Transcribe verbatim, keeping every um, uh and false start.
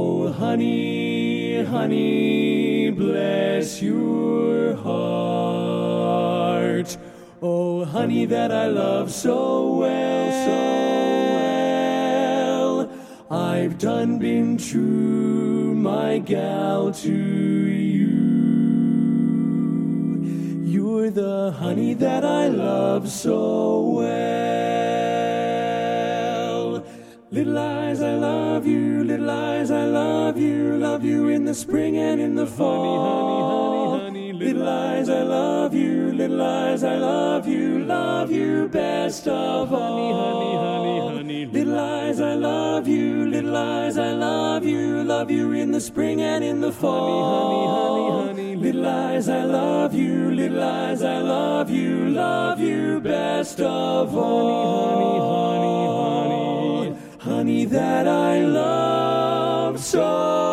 Oh, honey, honey, bless your heart. Oh, honey that I love so well, so well. I've done been true, my gal, to you. You're the honey that I love so well. Little eyes, I love you. Little eyes, I love you. Love you in the spring and in the fall. Honey, honey, honey, little eyes, I love you. Little eyes, I love you. Love you best of all. Honey, honey, honey, honey. Little eyes, I love you. Little eyes, I love you. Love you in the spring and in the fall. Honey, honey, honey, honey. Little eyes, I love you. Little eyes, I love you. Love you best of all. Honey, honey, honey, honey. Honey that I love so